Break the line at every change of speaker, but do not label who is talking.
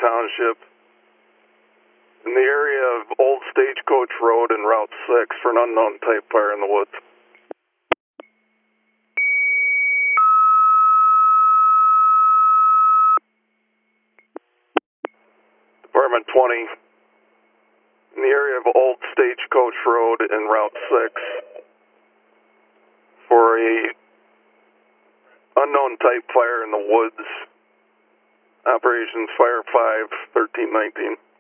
Township in the area of Old Stagecoach Road and Route 6 for an unknown type fire in the woods. Department 20 in the area of Old Stagecoach Road and Route 6 for a unknown type fire in the woods. Operations Fire 5, 1319.